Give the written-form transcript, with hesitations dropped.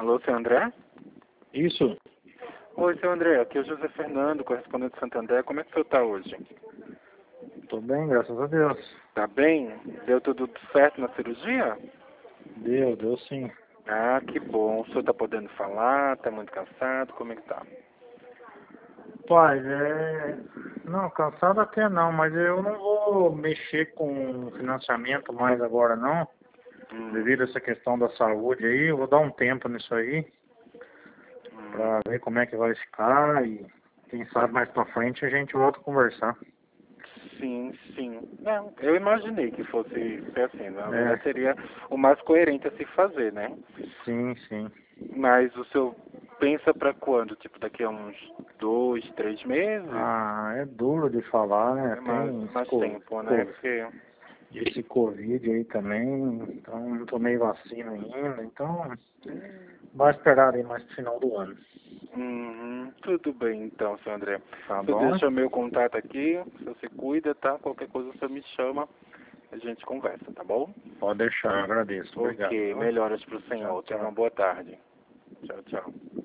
Alô, seu André? Isso, Oi, seu André, aqui é o José Fernando, correspondente de Santander. Como é que o senhor está hoje? tô bem, graças a Deus. Tá bem? Deu tudo certo na cirurgia? Deu sim. Ah, que bom. O senhor está podendo falar? Está muito cansado? Como é que tá? Pai, Não, cansado até não, mas eu não vou mexer com financiamento mais agora não. Hum, Devido a essa questão da saúde aí, eu vou dar um tempo nisso aí, hum, pra ver como é que vai ficar e quem sabe mais pra frente a gente volta a conversar. sim, sim. Não, eu imaginei que fosse ser assim. Na É, verdade, seria o mais coerente a se fazer, né? sim. Mas o senhor pensa para quando? Tipo, daqui a uns 2, 3 meses? Ah, é duro de falar, né? É Tem mais tempo, né? Porque... esse Covid aí também, então não tomei vacina ainda, então vai esperar aí mais pro final do ano. Uhum, tudo bem então, seu André. Tá Você bom? deixa o meu contato aqui, você se cuida, tá? Qualquer coisa você me chama, a gente conversa, tá bom? Pode deixar, eu agradeço. Obrigado, Ok, viu? melhoras pro Tchau, senhor. Tenha uma tchau. boa tarde. Tchau, tchau.